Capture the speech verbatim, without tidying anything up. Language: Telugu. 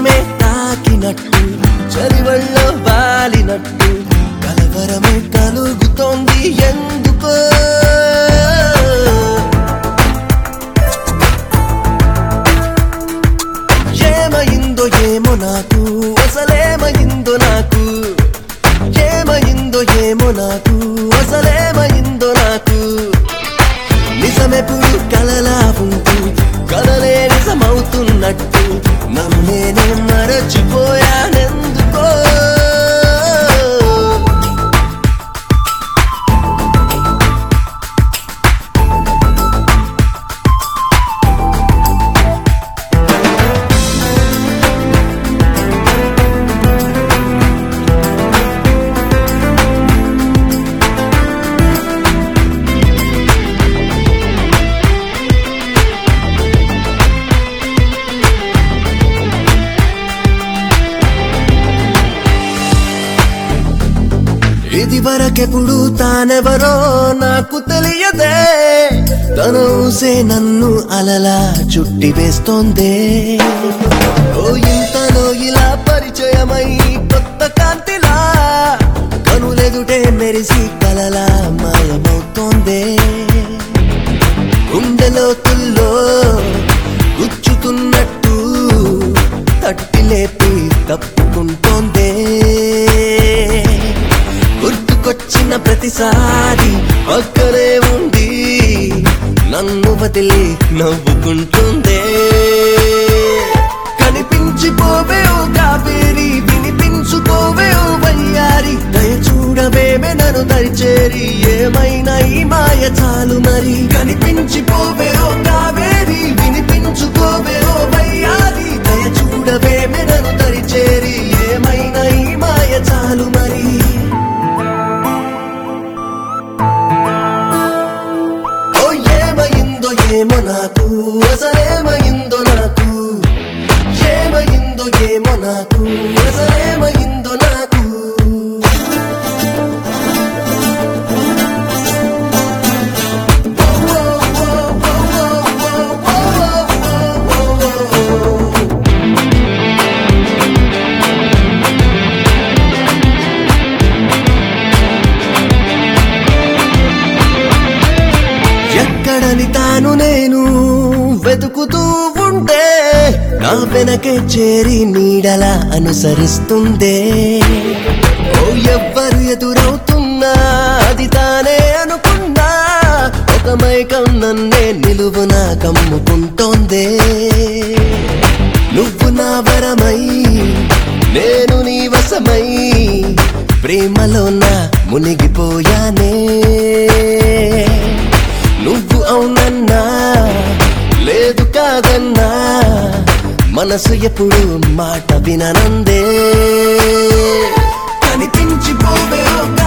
హృదయమే తాకినట్టు చలివల్లో వాలినట్టు కలవరమే కలుగుతోంది ఎందుకో ఏమైందో ఏమో నాకు అసలేమైందో నాకు ఏమైందో ఏమో నాకు అసలేమైందో నాకు నిజమెప్పుడు కలలా ఉంటూ కలలే నిజమవుతున్నట్టు నన్ను నేనే మరచిపోయానెందుకో ఇది వరకెప్పుడు తానెవరో నాకు తెలియదే తన ఊసే నన్ను అలలా చుట్టి వేస్తోందే ఓ ఇంతలో ఇలా పరిచయమై కొత్త కాంతిలా కనులెదుటే మెరిసి కలలా మాయమవుతోందే గుండెలోతుల్లో గుచ్చుతున్నట్టు తట్టి లేపి తప్పుకుంటోందే గుర్తుకొచ్చిన ప్రతిసారి పక్కనే ఉండి నన్ను వదిలి నవ్వుకుంటుందే కనిపించిపోవే ఓ కావేరి వినిపించుకోవే ఓ వయ్యారి దయ చూడవేమే నన్ను దరిచేరి ఏమైనా ఈ మాయ చాలు మరి కనిపించిపోవే ఓ కావేరి వినిపించుకోవే ఓ వయ్యారి దయ చూడవేమే నన్ను దరిచేరి ఏమైనా ఈ మాయ చాలు మరి ఏమో నాకు అసలేమైందో నాకు ఏమైందో ఏమో నాకు అసలేమైందో నాకు ఎక్కడని తాను నేను వెతుకుతూ ఉంటే నా వెనకే చేరి నీడలా అనుసరిస్తుందే ఓ ఎవ్వరు ఎదురవుతున్నా అది తానే అనుకున్నా ఒక మైకం నన్నే నిలువున కమ్ముకుంటోందే నువ్వు నా వరమై నేను నీ వశమై ప్రేమలో నా మునిగిపోయానే నువ్వు అవునన్నా లేదు కాదన్నా మనసు ఎప్పుడు మాట విననందే కనిపించిపోవే